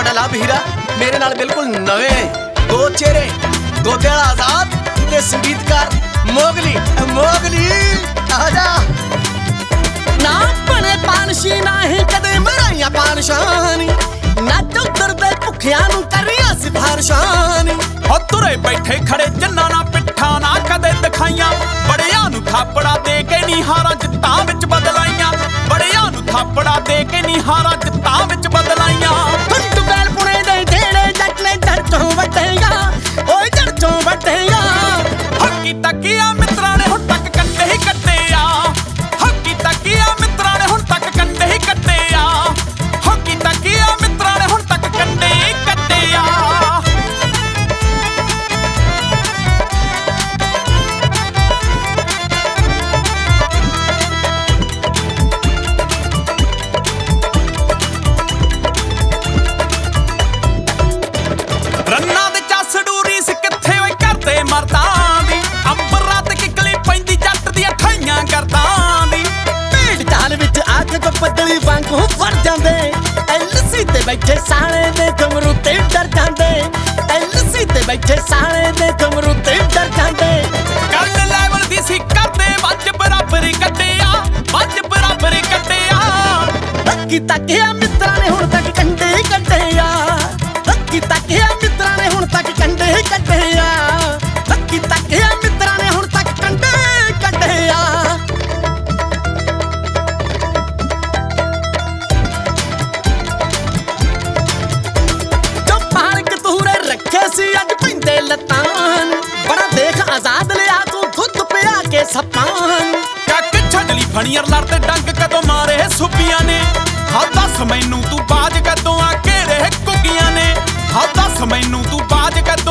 ਤੁਹਾਡਾ ਲਵ ਹੀਰਾ ਮੇਰੇ ਨਾਲ ਬਿਲਕੁਲ ਨਵੇਂ ਦੋ ਚਿਹਰੇ ਦੋਦੇ ਵਾਲਾ ਆਜ਼ਾਦ ਤੇ ਸੰਗੀਤਕਾਰ ਮੋਗਲੀ ਮੋਗਲੀ ਆ ਜਾ ਨਾ ਬਣੇ ਪਾਨਸ਼ੀ ਨਹੀਂ ਕਦੇ ਮਰਾਈਆਂ ਪਾਨਸ਼ਾਨੀ ਨਾ ਚੌਧਰ ਦੇ ਭੁੱਖਿਆਂ ਨੂੰ ਕਰੀਆਂ ਸਿਫਾਰਸ਼ਾਂ ਹੋ ਤੁਰੇ ਬੈਠੇ ਖੜੇ ਜਿੰਨਾ ਨਾ ਪਿੱਠਾ ਨਾ ਕਦੇ ਦਿਖਾਈਆਂ ਬੜਿਆਂ ਨੂੰ ਥਾਪੜਾ ਦੇ ਕੇ ਨੀ ਹਾਰਾਂ ਜਿੱਤਾਂ ਵਿੱਚ ਬਦਲਾਈਆਂ ਬੜਿਆਂ ਨੂੰ ਥਾਪੜਾ ਦੇ ਕੇ ਨੀ ਹਾਰਾਂ ਜਿੱਤਾਂ ਵਿੱਚ ਬਦਲਾਈਆਂ ਟੁੱਟ ਬੈਲ ਪੁਣੇ ਦੇ ਢੇੜੇ ਜੱਟ ਨੇ ਜੜ ਚੋਂ ਵੱਟੇਗਾ ਓਏ ਜੜ ਚੋਂ ਵੱਟੇਗਾ ਹੱਕੀ ਤੱਕਿਆ ਮਿੱਤਰਾਂ ਨੇ ਹੁਣ ਤੱਕ ਕੰਡੇ ਹੀ ਕੱਟੇ ਆ ਹੱਕੀ ਤੱਕਿਆ ਮਿੱਤਰਾਂ ਨੇ ਹੁਣ ਤੱਕ ਕੰਡੇ ਹੀ ਕੱਟੇ ਆ ਹੱਕੀ ਤੱਕਿਆ ਮਿੱਤਰਾਂ ਨੇ ਹੁਣ ਤੱਕ ਕੰਡੇ ਹੀ ਕੱਟੇ ਆ ਰੰਨਾਂ ਦੇ ਚੱਸ ਡੂਰੀ ਸੀ ਕਿੱਥੇ ਓਏ ਕਰਦੇ ਮਰਦਾਂ ਦੀ ਅੰਬਰਾਂ ਤੇ ਕਿਕਲੀ ਪੈਂਦੀ ਜੱਟ ਦੀਆਂ ਠਾਈਆਂ ਕਰਦਾਂ ਦੀ ਭੀੜ ਢਾਲ ਵਿੱਚ ਅੱਖ ਕੋ ਬੱਦਲੀ ਵਾਂਗੂ ਫੜ ਜਾਂਦੇ ਐਲਸੀ ਤੇ ਬੈਠੇ ਸਾਲੇ ਦੇ ਕਮਰੂ ਤੇ ਡਰ ਜਾਂਦੇ ਐਲਸੀ ਤੇ ਬੈਠੇ ਸਾਲੇ ਦੇ ਕਮਰੂ ਤੇ ਡਰ ਜਾਂਦੇ ਗੱਲ ਲੈਵਲ ਦੀ ਸੀ ਕਰਦੇ ਵੱਜ ਬਰਾਬਰ ਕੱਟਿਆ ਵੱਜ ਬਰਾਬਰ ਕੱਟਿਆ ਹੱਕੀ ਤੱਕਿਆ ਮਿੱਤਰਾਂ ਨੇ ਹੁਣ ਤੱਕ ਕੰਡੇ ਹੀ ਕੱਢੇ ਆ ਹੱਕੀ ਤੱਕਿਆ ਮਿੱਤਰਾਂ ਨੇ ਹੁਣ ਤੱਕ ਕੰਡੇ ਹੀ ਕੱਢੇ ਆ ਹੱਕੀ ਤੱਕਿਆ ਮਿੱਤਰਾਂ ਨੇ ਹੁਣ ਤੱਕ ਕੰਡੇ ਹੀ ਕੱਢੇ ਆ ਜੋ ਪਾਲਕ ਤੂਰੇ ਰੱਖੇ ਸੀ ਅੱਜ ਪੈਂਦੇ ਲੱਤਾਂ ਬੜਾ ਦੇਖ ਆਜ਼ਾਦ ਲਿਆ ਤੂੰ ਦੁੱਧ ਪਿਆ ਕੇ ਸੱਪਾਂ ਕੱਕ ਛੱਡਲੀ ਫਣੀਅਰ ਲੜ ਤੇ ਡੰਗ ਕਦੋਂ ਮਾਰੇ ਸੁੱਪੀਆਂ ਨੇ ਹਾਂ ਦੱਸ ਮੈਨੂੰ ਤੂੰ ਬਾਜ ਕਦੋਂ ਆ ਘੇਰੇ ਕੁੱਗੀਆਂ ਨੇ ਹਾਂ ਦੱਸ ਮੈਨੂੰ ਤੂੰ ਬਾਜ ਕਦੋਂ